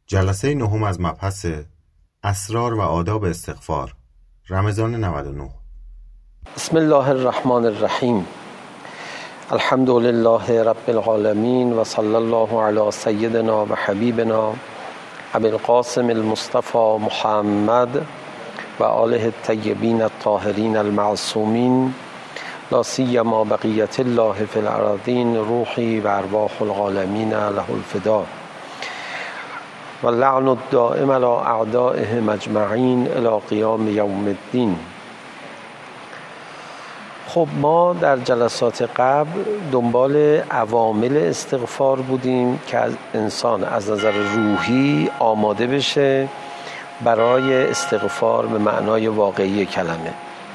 جلسه نهم از مبحث اسرار و آداب استغفار، رمضان 99. بسم الله الرحمن الرحیم. الحمد لله رب العالمین و صلی الله علی سیدنا و حبیبنا ابی القاسم المصطفى محمد و آله الطیبین الطاهرین المعصومین، لا سیما بقیة الله فی الارضین، روحی و ارواح العالمین له الفدا و لعن الدائم علی اعدائهم اجمعین الی قیام یوم الدین. خب ما در جلسات قبل دنبال عوامل استغفار بودیم که از انسان از نظر روحی آماده بشه برای استغفار به معنای واقعی کلمه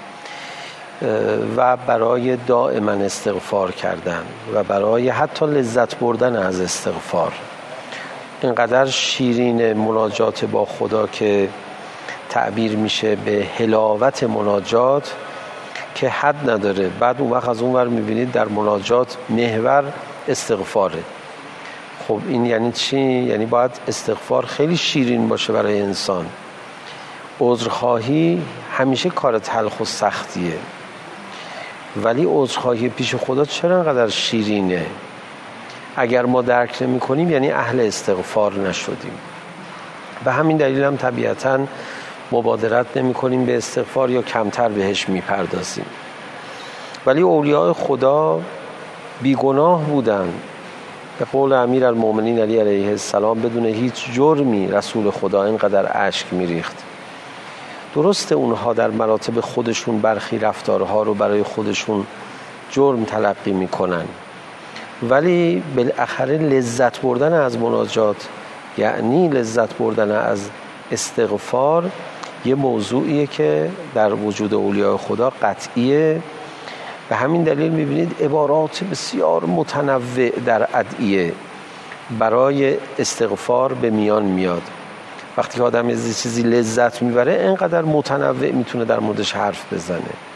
و برای دائما استغفار کردن و برای حتی لذت بردن از استغفار. اینقدر شیرین مناجات با خدا که تعبیر میشه به حلاوت مناجات که حد نداره. بعد اون وقت از اون ور میبینید در مناجات محور استغفاره. خب این یعنی چی؟ یعنی باید استغفار خیلی شیرین باشه برای انسان. عذرخواهی همیشه کار تلخ و سختیه، ولی عذرخواهی پیش خدا چرا انقدر شیرینه؟ اگر ما درک نمی کنیم یعنی اهل استغفار نشدیم. به همین دلیل هم طبیعتاً مبادرت نمی کنیم به استغفار یا کمتر بهش می پردازیم. ولی اولیاء خدا بیگناه بودن. به قول امیرالمؤمنین علی علیه السلام بدون هیچ جرمی رسول خدا اینقدر اشک می ریخت. درسته اونها در مراتب خودشون برخی رفتارها رو برای خودشون جرم تلقی می کنن، ولی بالاخره لذت بردن از مناجات یعنی لذت بردن از استغفار یه موضوعیه که در وجود اولیاء خدا قطعیه. به همین دلیل میبینید عبارات بسیار متنوع در ادعیه برای استغفار به میان میاد. وقتی که آدم از چیزی لذت میبره اینقدر متنوع میتونه در موردش حرف بزنه.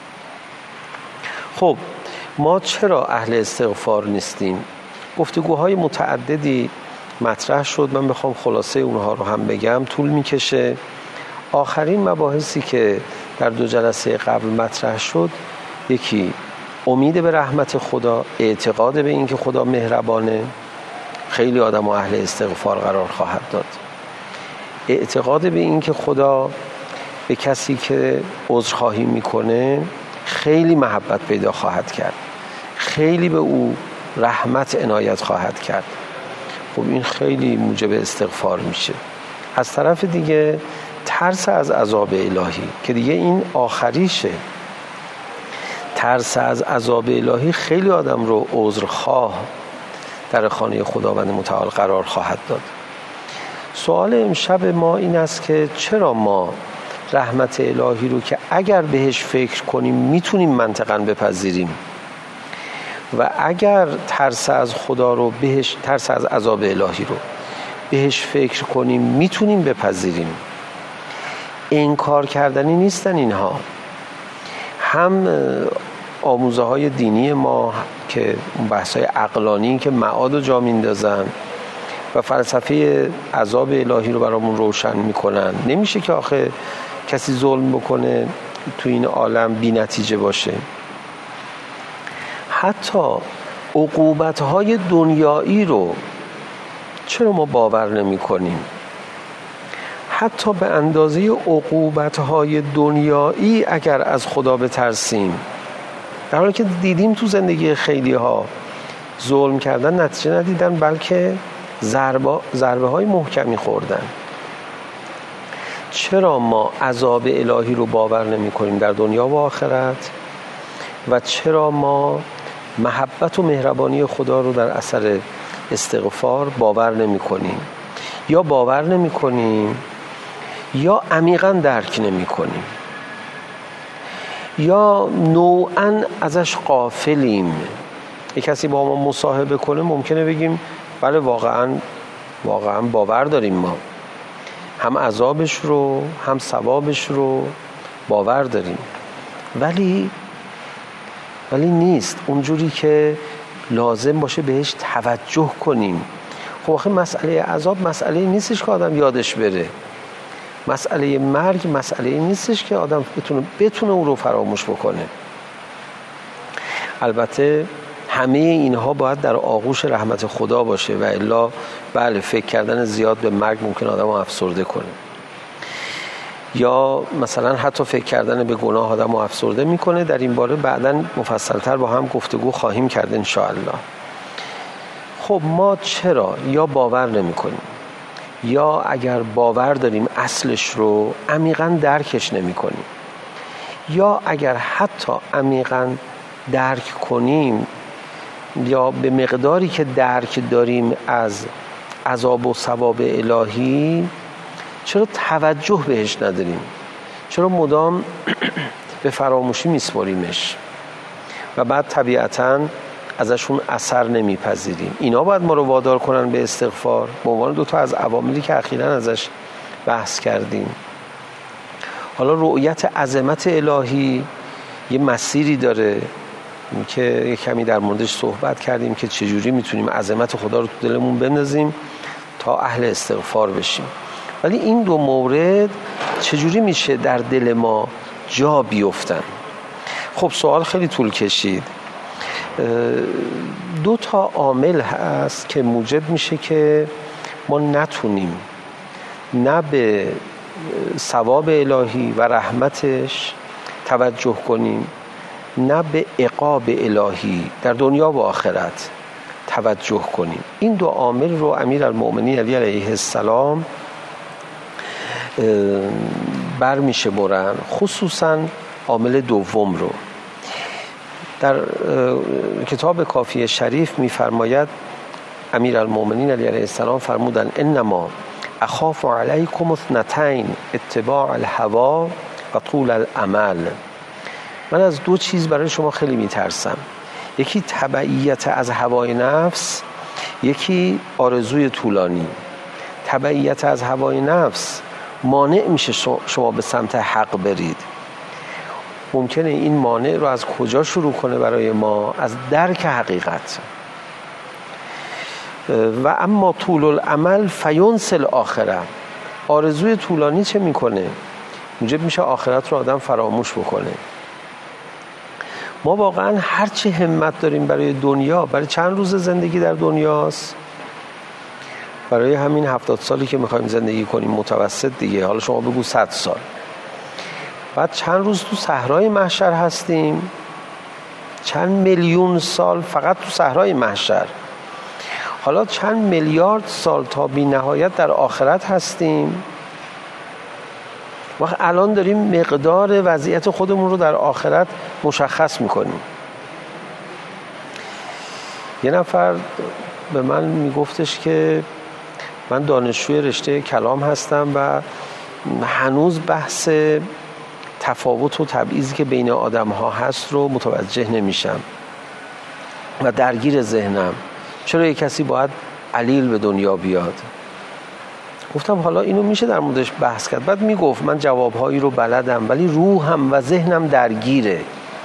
خب ما چرا اهل استغفار نیستیم؟ گفتگوهای متعددی مطرح شد. من بخوام خلاصه اونها رو هم بگم طول میکشه. آخرین مباحثی که در 2 جلسه قبل مطرح شد، یکی امید به رحمت خدا، اعتقاد به این که خدا مهربانه، خیلی آدم اهل استغفار قرار خواهد داد. اعتقاد به این که خدا به کسی که عذرخواهی میکنه خیلی محبت پیدا خواهد کرد، خیلی به او رحمت عنایت خواهد کرد. خب این خیلی موجب استغفار میشه. از طرف دیگه ترس از عذاب الهی که دیگه این آخریشه. ترس از عذاب الهی خیلی آدم رو عذرخواه در خانه خداوند متعال قرار خواهد داد. سوال امشب ما این است که چرا ما رحمت الهی رو که اگر بهش فکر کنیم میتونیم منطقاً بپذیریم و اگر ترس از خدا رو ترس از عذاب الهی رو بهش فکر کنیم میتونیم بپذیریم؟ انکار کردنی نیستن اینها. هم آموزه های دینی ما که بحث های عقلانی که معاد رو جا میندازن و فلسفه عذاب الهی رو برامون روشن میکنن. نمیشه که آخه کسی ظلم بکنه تو این عالم بی نتیجه باشه. حتی عقوبت‌های دنیایی رو چرا ما باور نمی کنیم؟ حتی به اندازه عقوبت‌های دنیایی اگر از خدا بترسیم، در حالی که دیدیم تو زندگی خیلی ها ظلم کردن نتیجه ندیدن بلکه ضربه های محکمی خوردن، چرا ما عذاب الهی رو باور نمی کنیم در دنیا و آخرت؟ و چرا ما محبت و مهربانی خدا رو در اثر استغفار باور نمی کنیم؟ یا باور نمی کنیم یا عمیقاً درک نمی کنیم یا نوعاً ازش غافلیم. یک کسی با ما مصاحبه کنه ممکنه بگیم بله واقعاً باور داریم، ما هم عذابش رو هم ثوابش رو باور داریم، ولی نیست اونجوری که لازم باشه بهش توجه کنیم، خب آخه مسئله عذاب مسئله نیستش که آدم یادش بره. مسئله مرگ مسئله نیستش که آدم بتونه اون رو فراموش بکنه. البته همه اینها باید در آغوش رحمت خدا باشه و الا بله فکر کردن زیاد به مرگ ممکن آدم رو افسرده کنه، یا مثلا حتی فکر کردن به گناه آدم رو افسرده میکنه. در این باره بعداً مفصلتر با هم گفتگو خواهیم کرد انشاءالله. خب ما چرا یا باور نمی کنیم یا اگر باور داریم اصلش رو عمیقاً درکش نمی کنیم، یا اگر حتی عمیقاً درک کنیم یا به مقداری که درک داریم از عذاب و ثواب الهی چرا توجه بهش نداریم؟ چرا مدام به فراموشی میسپاریمش و بعد طبیعتاً ازشون اثر نمیپذیریم؟ اینا باید ما رو وادار کنن به استغفار به عنوان 2 تا از عواملی که اخیراً ازش بحث کردیم. حالا رؤیت عظمت الهی یه مسیری داره که یه کمی در موردش صحبت کردیم که چجوری میتونیم عظمت خدا رو تو دلمون بندازیم تا اهل استغفار بشیم. ولی این 2 مورد چجوری میشه در دل ما جا بیفتن؟ خب سوال خیلی طول کشید. 2 تا عامل هست که موجب میشه که ما نتونیم نه به ثواب الهی و رحمتش توجه کنیم نه به عقاب الهی در دنیا و آخرت توجه کنیم. این 2 عامل رو امیرالمؤمنین علی علیه السلام برمیشه برن، خصوصا عامل دوم رو. در کتاب کافیه شریف میفرماید امیرالمؤمنین علی علیه السلام فرمودن انما اخاف علیکم 2 اتباع الهوا و طول الامل. من از 2 چیز برای شما خیلی میترسم. یکی تبعیت از هوای نفس، یکی آرزوی طولانی. تبعیت از هوای نفس مانع میشه شما به سمت حق برید. ممکنه این مانع رو از کجا شروع کنه برای ما؟ از درک حقیقت. و اما طول الامل فینس الاخره. آرزوی طولانی چه میکنه؟ موجب میشه آخرت رو آدم فراموش بکنه. ما واقعا هرچی همت داریم برای دنیا، برای چند روز زندگی در دنیاست؟ برای همین 70 سالی که میخوایم زندگی کنیم متوسط دیگه، حالا شما بگو 100 سال. بعد چند روز تو صحرای محشر هستیم، چند میلیون سال فقط تو صحرای محشر، حالا چند میلیارد سال تا بی نهایت در آخرت هستیم. وقت الان داریم مقدار وضعیت خودمون رو در آخرت مشخص میکنیم. یه نفر به من میگفتش که من دانشجوی رشته کلام هستم و هنوز بحث تفاوت و تبعیضی که بین آدم ها هست رو متوجه نمیشم و درگیر ذهنم. چرا یک کسی باید علیل به دنیا بیاد؟ گفتم حالا اینو میشه در موردش بحث کرد. بعد میگفت من جوابهایی رو بلدم ولی روحم و ذهنم درگیره.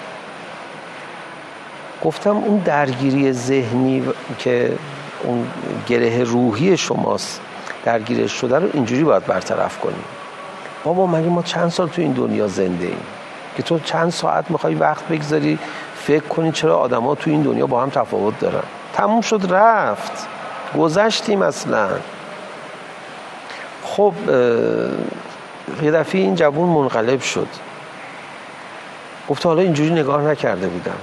گفتم اون درگیری ذهنی که اون گره روحی شماست درگیرش شده رو اینجوری باید برطرف کنیم. بابا مگه ما چند سال تو این دنیا زنده ایم که تو چند ساعت میخوای وقت بگذاری فکر کنی چرا آدم ها تو این دنیا با هم تفاوت دارن؟ تموم شد رفت، گذشتیم اصلا. خب یه دفعه این جوون منقلب شد، گفت حالا اینجوری نگاه نکرده بودم.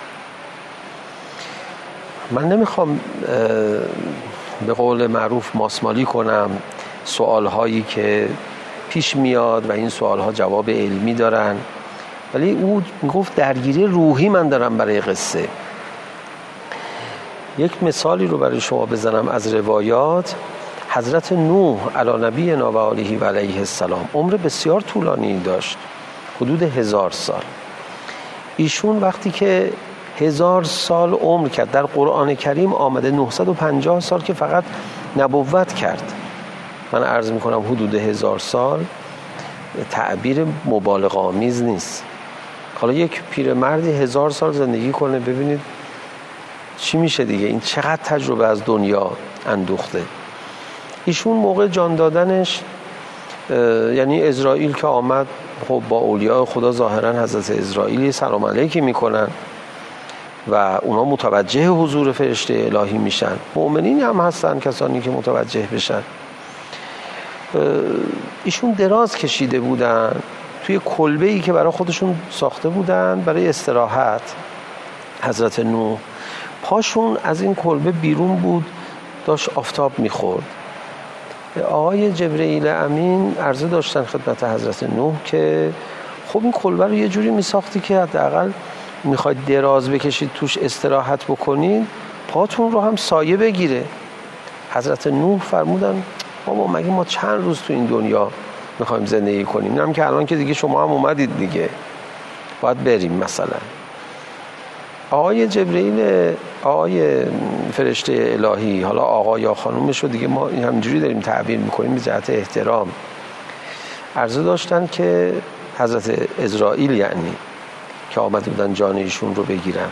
من نمیخوام به قول معروف ماسمالی کنم سوالهایی که پیش میاد و این سوالها جواب علمی دارن، ولی او میگفت درگیری روحی من دارم برای قصه. یک مثالی رو برای شما بزنم از روایات. حضرت نوح علی نبینا و آله و علیه السلام عمر بسیار طولانی داشت، حدود 1000 سال. ایشون وقتی که 1000 سال عمر کرد، در قرآن کریم آمده 950 سال که فقط نبوت کرد. من عرض میکنم حدود 1000 سال تعبیر مبالغه آمیز نیست. حالا یک پیرمردی 1000 سال زندگی کنه، ببینید چی میشه دیگه؟ این چقدر تجربه از دنیا اندوخته. ایشون موقع جان دادنش، یعنی اسرائیل که آمد، خب با اولیاء خدا ظاهرا حضرت اسرائیلی سلام علیکی میکنن و اونا متوجه حضور فرشته الهی میشن. مؤمنین هم هستن کسانی که متوجه بشن. ایشون دراز کشیده بودن توی کلبه‌ای که برای خودشون ساخته بودن برای استراحت. حضرت نوح پاشون از این کلبه بیرون بود، داشت آفتاب میخورد. آقای جبرئیل امین عرضه داشتن خدمت حضرت نوح که خب این کلبه رو یه جوری میساختی که حداقل میخواید دراز بکشید توش استراحت بکنید، پاتون رو هم سایه بگیره. حضرت نوح فرمودن بابا مگه ما چند روز تو این دنیا میخوایم زندگی کنیم؟ اینم که الان که دیگه شما هم اومدید دیگه، باید بریم. مثلا آقای جبرئیل، آقای فرشته الهی، حالا آقا یا خانومش رو دیگه ما همینجوری داریم تعبیر میکنیم به جهت احترام، عرضه داشتن که حضرت اسرائیل یعنی که آمده بودن جان ایشون رو بگیرن،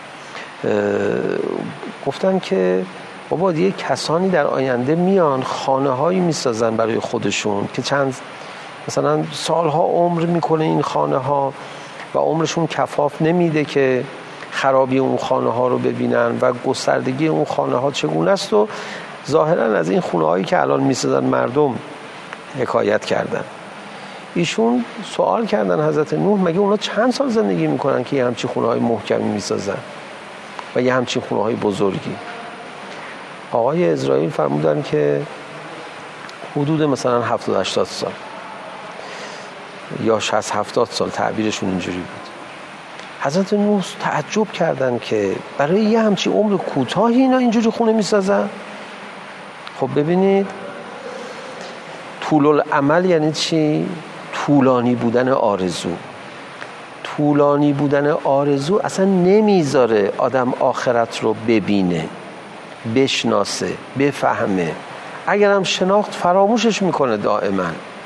گفتن که بابا دیگه کسانی در آینده میان خانه هایی میسازن برای خودشون که چند مثلا سالها عمر میکنه این خانه ها و عمرشون کفاف نمیده که خرابی اون خانه ها رو ببینن و گستردگی اون خانه ها چگونه است و ظاهرا از این خونه هایی که الان میسازن مردم حکایت کردن. ایشون سوال کردن حضرت نوح مگه اونا چند سال زندگی میکنن که یه همچین خونه های محکمی میسازن و یه همچین خونه های بزرگی؟ آقای اسرائیل فرمودن که حدود مثلا 70-80 سال یا 60-70 سال، تعبیرشون اینجوری بود. حضرت نوح تعجب کردن که برای یه همچین عمر کوتاهی اینا اینجوری خونه میسازن. خب ببینید طول العمل یعنی چی؟ طولانی بودن آرزو. طولانی بودن آرزو اصلا نمیذاره آدم آخرت رو ببینه، بشناسه، بفهمه. اگرم شناخت فراموشش میکنه دائما.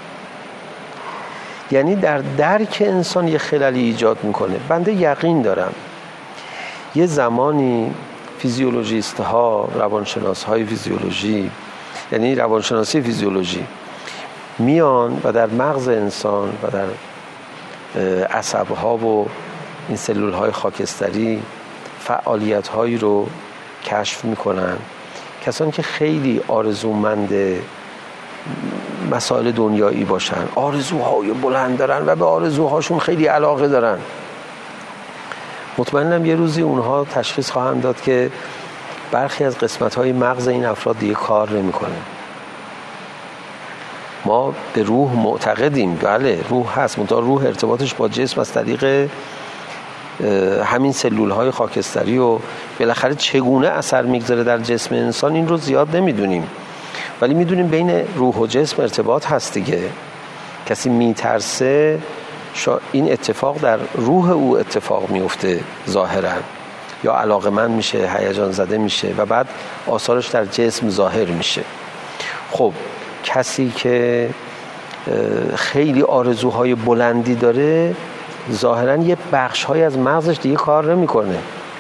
یعنی در درک انسان یه خللی ایجاد میکنه. بنده یقین دارم یه زمانی فیزیولوژیست ها، روانشناس های فیزیولوژی، یعنی روانشناسی فیزیولوژی میان و در مغز انسان و در عصب ها و این سلول های خاکستری فعالیت هایی رو کشف میکنن. کسانی که خیلی آرزومند مسائل دنیایی باشن، آرزوهای بلند دارن و به آرزوهاشون خیلی علاقه دارن، مطمئنم یه روزی اونها تشخیص خواهند داد که برخی از قسمت‌های مغز این افراد دیگه کار نمی‌کنه. ما به روح معتقدیم، بله روح هست، منتها روح ارتباطش با جسم از طریق همین سلول‌های خاکستری و بالاخره چگونه اثر می‌گذاره در جسم انسان این رو زیاد نمی‌دونیم، ولی می‌دونیم بین روح و جسم ارتباط هست دیگه. کسی می‌ترسه این اتفاق در روح او اتفاق میفته ظاهراً، یا علاقه‌مند میشه، هیجان زده میشه و بعد آثارش در جسم ظاهر میشه. خب کسی که خیلی آرزوهای بلندی داره ظاهراً یه بخش‌های از مغزش دیگه کار نمی‌کنه،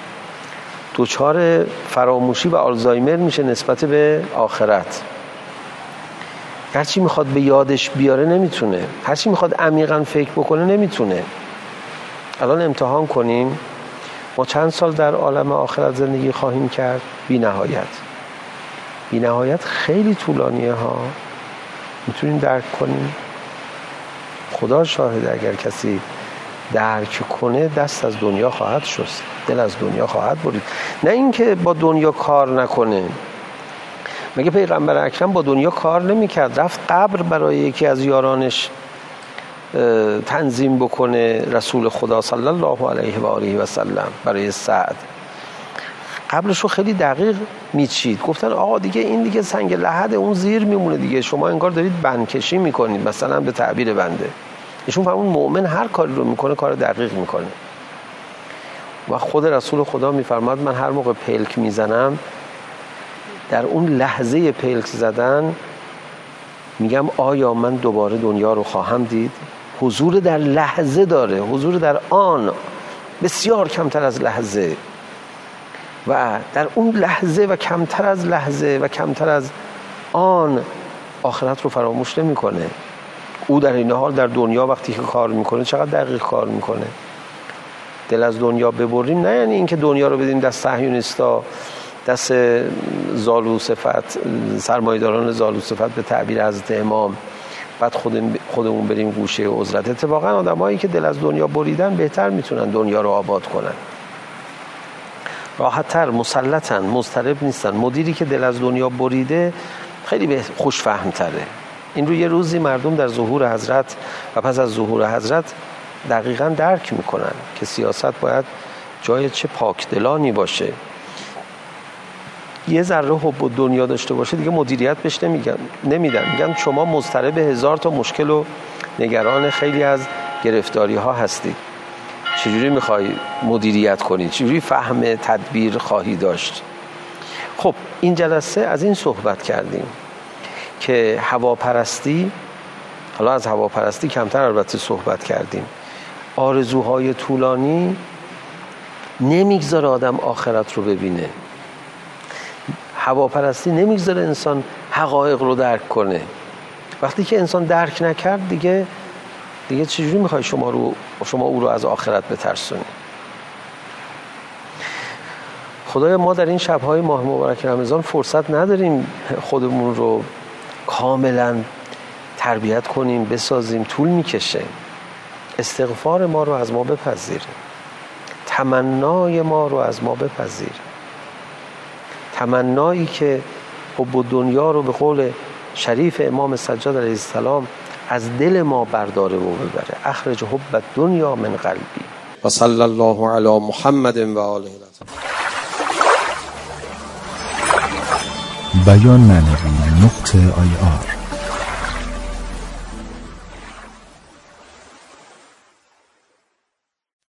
دچار فراموشی و آلزایمر میشه نسبت به آخرت. هرچی میخواد به یادش بیاره نمیتونه، هرچی میخواد عمیقاً فکر بکنه نمیتونه. الان امتحان کنیم ما چند سال در عالم آخرت زندگی خواهیم کرد؟ بی نهایت. بی نهایت خیلی طولانیه ها. میتونیم درک کنیم؟ خدا شاهده اگر کسی درک کنه دست از دنیا خواهد شست، دل از دنیا خواهد برید. نه اینکه با دنیا کار نکنه. مگه پیغمبر اکرم با دنیا کار نمی‌کرد؟ رفت قبر برای یکی از یارانش تنظیم بکنه، رسول خدا صلی الله علیه و آله و سلم، برای سعد قبرشو خیلی دقیق میچید. گفتن آقا دیگه این دیگه سنگ لحد اون زیر میمونه دیگه، شما انگار دارید بندکشی میکنید مثلا به تعبیر بنده. ایشون فرمون مؤمن هر کاری رو میکنه کار دقیق میکنه. و خود رسول خدا میفرماد من هر موقع پلک میزنم در اون لحظه پلک زدن میگم آیا من دوباره دنیا رو خواهم دید؟ حضور در لحظه داره، حضور در آن، بسیار کمتر از لحظه. و در اون لحظه و کمتر از لحظه و کمتر از آن آخرت رو فراموش نمی‌کنه. او در این حال در دنیا وقتی که کار میکنه چقدر دقیق کار میکنه. دل از دنیا ببریم نه یعنی اینکه دنیا رو بدیم دست صهیونیستا، دست زالوصفت، سرمایه‌داران زالوصفت به تعبیر حضرت امام، بعد خودمون بریم گوشه عزلت. اتفاقا آدمایی که دل از دنیا بریدن بهتر میتونن دنیا رو آباد کنن، راحت‌تر، مسلطن، مضطرب نیستن. مدیری که دل از دنیا بریده خیلی خوش فهم‌تره. این رو یه روزی مردم در ظهور حضرت و پس از ظهور حضرت دقیقاً درک میکنن که سیاست باید جای چه پاکدلانی باشه. یه ذره حب و دنیا داشته باشه دیگه مدیریت بهش نمیدن. میگن شما مضطرب 1000 تا مشکل و نگران خیلی از گرفتاری ها هستید، چجوری میخوای مدیریت کنی؟ چجوری فهم تدبیر خواهی داشت؟ خب این جلسه از این صحبت کردیم که هواپرستی، حالا از هواپرستی کمتر البته صحبت کردیم، آرزوهای طولانی نمیگذاره آدم آخرت رو ببینه. هواپرستی نمیگذاره انسان حقایق رو درک کنه. وقتی که انسان درک نکرد دیگه چجوری میخوای شما او رو از آخرت بترسونی؟ خدایا ما در این شب‌های ماه مبارک رمضان فرصت نداریم خودمون رو کاملا تربیت کنیم، بسازیم، طول میکشه. استغفار ما رو از ما بپذیر، تمنای ما رو از ما بپذیر، تمنایی که حب دنیا رو به قول شریف امام سجاد علیه السلام از دل ما برداره و ببره. اخرج حب دنیا من قلبی. و صلی الله علی محمد و آله. بیان معنوی .ir